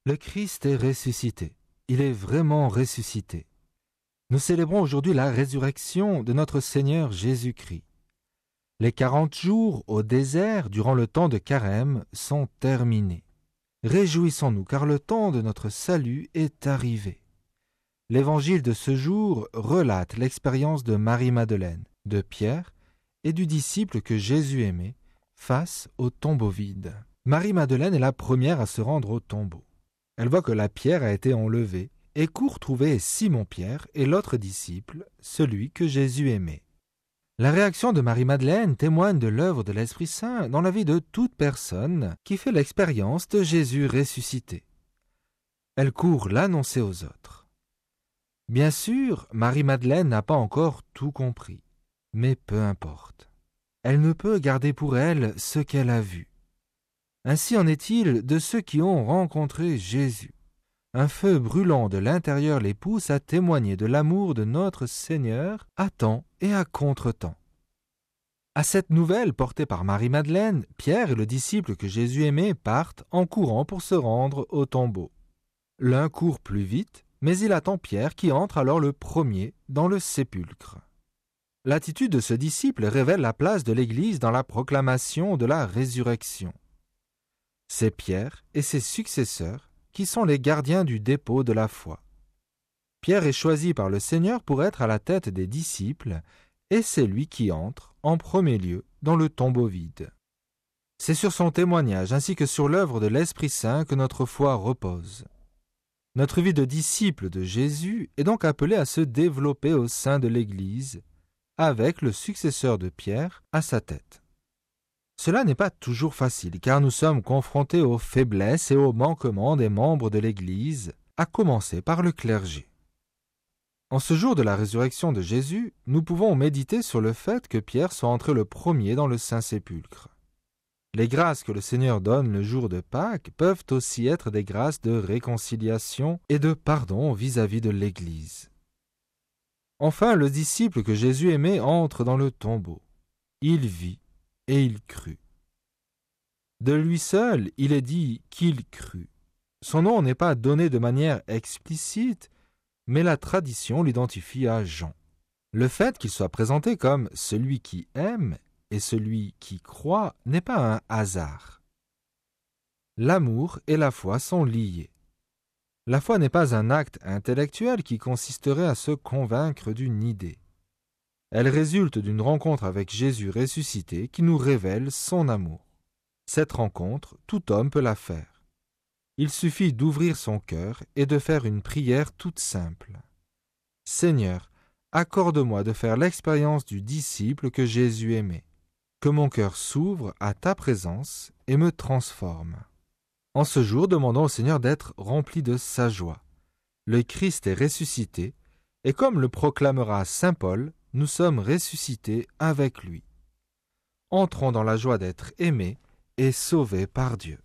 Le Christ est ressuscité. Il est vraiment ressuscité. Nous célébrons aujourd'hui la résurrection de notre Seigneur Jésus-Christ. Les 40 jours au désert durant le temps de Carême sont terminés. Réjouissons-nous car le temps de notre salut est arrivé. L'évangile de ce jour relate l'expérience de Marie-Madeleine, de Pierre et du disciple que Jésus aimait face au tombeau vide. Marie-Madeleine est la première à se rendre au tombeau. Elle voit que la pierre a été enlevée et court trouver Simon-Pierre et l'autre disciple, celui que Jésus aimait. La réaction de Marie-Madeleine témoigne de l'œuvre de l'Esprit Saint dans la vie de toute personne qui fait l'expérience de Jésus ressuscité. Elle court l'annoncer aux autres. Bien sûr, Marie-Madeleine n'a pas encore tout compris, mais peu importe. Elle ne peut garder pour elle ce qu'elle a vu. Ainsi en est-il de ceux qui ont rencontré Jésus. Un feu brûlant de l'intérieur les pousse à témoigner de l'amour de notre Seigneur à temps et à contre-temps. À cette nouvelle portée par Marie-Madeleine, Pierre et le disciple que Jésus aimait partent en courant pour se rendre au tombeau. L'un court plus vite, mais il attend Pierre qui entre alors le premier dans le sépulcre. L'attitude de ce disciple révèle la place de l'Église dans la proclamation de la résurrection. C'est Pierre et ses successeurs qui sont les gardiens du dépôt de la foi. Pierre est choisi par le Seigneur pour être à la tête des disciples et c'est lui qui entre en premier lieu dans le tombeau vide. C'est sur son témoignage ainsi que sur l'œuvre de l'Esprit Saint que notre foi repose. Notre vie de disciple de Jésus est donc appelée à se développer au sein de l'Église avec le successeur de Pierre à sa tête. Cela n'est pas toujours facile car nous sommes confrontés aux faiblesses et aux manquements des membres de l'Église, à commencer par le clergé. En ce jour de la résurrection de Jésus, nous pouvons méditer sur le fait que Pierre soit entré le premier dans le Saint-Sépulcre. Les grâces que le Seigneur donne le jour de Pâques peuvent aussi être des grâces de réconciliation et de pardon vis-à-vis de l'Église. Enfin, le disciple que Jésus aimait entre dans le tombeau. Il vit et il crut. De lui seul, il est dit qu'il crut. Son nom n'est pas donné de manière explicite, mais la tradition l'identifie à Jean. Le fait qu'il soit présenté comme celui qui aime et celui qui croit n'est pas un hasard. L'amour et la foi sont liés. La foi n'est pas un acte intellectuel qui consisterait à se convaincre d'une idée. Elle résulte d'une rencontre avec Jésus ressuscité qui nous révèle son amour. Cette rencontre, tout homme peut la faire. Il suffit d'ouvrir son cœur et de faire une prière toute simple. Seigneur, accorde-moi de faire l'expérience du disciple que Jésus aimait. Que mon cœur s'ouvre à ta présence et me transforme. En ce jour, demandons au Seigneur d'être rempli de sa joie. Le Christ est ressuscité, et comme le proclamera saint Paul, nous sommes ressuscités avec lui. Entrons dans la joie d'être aimés et sauvés par Dieu.